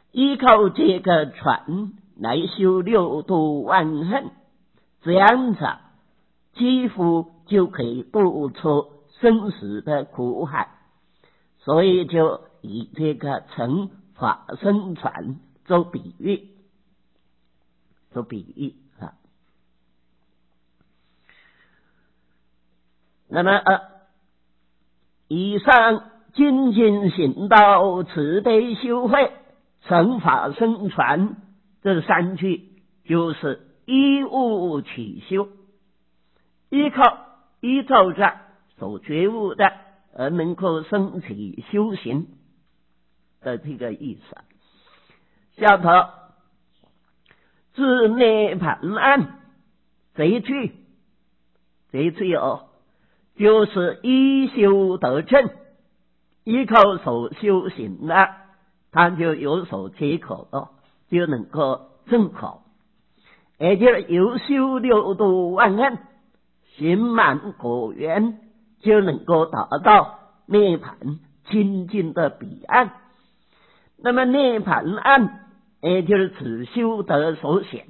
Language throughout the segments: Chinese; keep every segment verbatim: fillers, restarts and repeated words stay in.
依靠这个船来修六度万恨，这样子几乎就可以度出生死的苦海，所以就以这个乘法身船做比喻，做比喻啊。那么呃，以上精进行道、慈悲修慧、乘法身传这三句，就是依物起修，依靠依照着所觉悟的而能够升起修行的这个意思。下头自涅盘案这一句，这一句哦，就是依修得正，依靠所修行的，他就有所结果了，就能够正果，也就是有修六度万恨，行满果缘，就能够达到涅盘清净的彼岸。那么涅盘岸也就是此修得所显，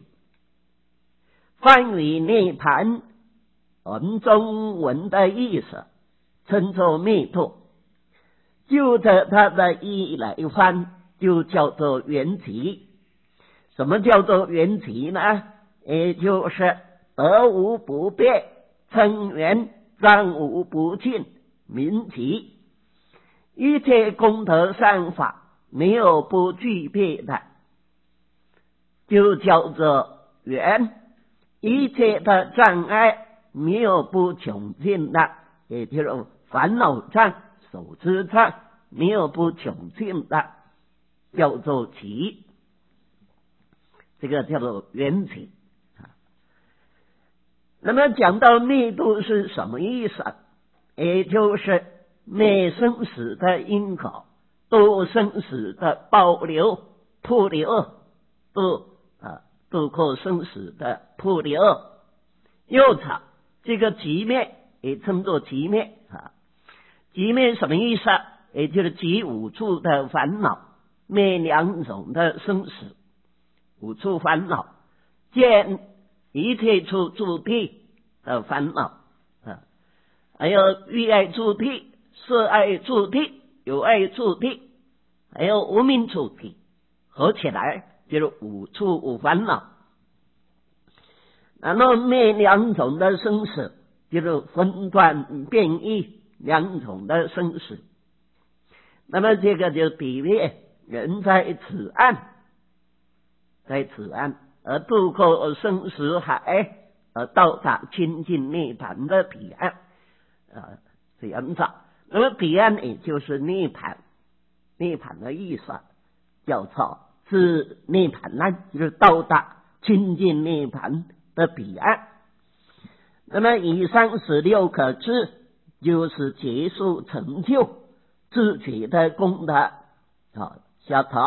梵语涅盘我们中文的意思称作灭度，就着它的意义来翻，就叫做缘起。什么叫做缘起呢？也就是得无不变，称缘，障无不尽，名起。一切功德善法没有不具备的，就叫做缘；一切的障碍没有不穷尽的，也就是烦恼障、手知障没有不穷尽的，叫做起。这个叫做缘起。那么讲到灭度是什么意思？也就是灭生死的因果，度生死的保留破流，度啊度过生死的破流。又草这个极灭也称作极灭啊，极灭什么意思？也就是极五处的烦恼，灭两种的生死。五处烦恼，见一切处诸地的烦恼啊，还有欲爱诸地、色爱诸地、有爱诸地，还有无明诸地，合起来就是五处五烦恼。然后灭两种的生死，就是分段变异两种的生死。那么这个就比喻人在此岸，在此岸而渡过生死海，而到达清净涅槃的彼岸啊，这样子。那么彼岸也就是涅槃，涅槃的意思叫做是涅槃岸，就是到达清净涅槃的彼岸。那么以上十六个字就是结束成就自己的功德啊。下头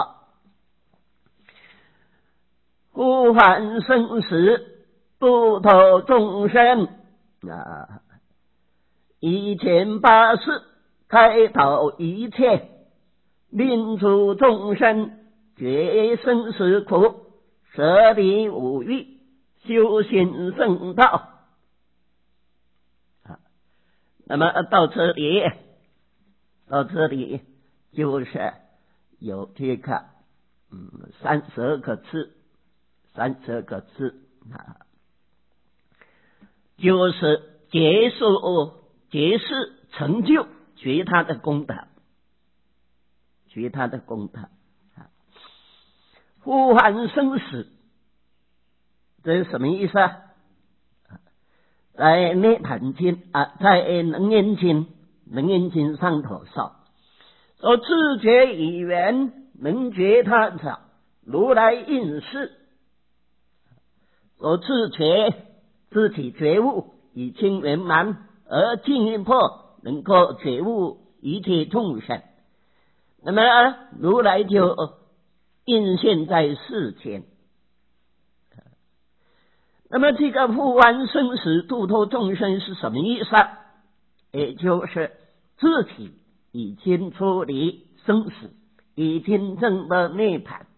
呼唤生死，度脱众生啊，一切八事开导一切，令诸众生觉生死苦，舍离五欲，修行圣道。啊，那么到这里，到这里就是有这个嗯三十二个字。三十个字啊，就是结束、结识、成就觉他的功德，觉他的功德啊。呼唤生死，这是什么意思啊？在涅盘经啊，在楞严经、楞严经上头说，说自觉以缘，能觉他者，如来应是。所自觉自体觉悟已经圆满，而进一步能够觉悟一切众生，那么如来就应现在世间。那么这个呼唤生死度脱众生是什么意思？也就是自己已经脱离生死，已经证得涅槃，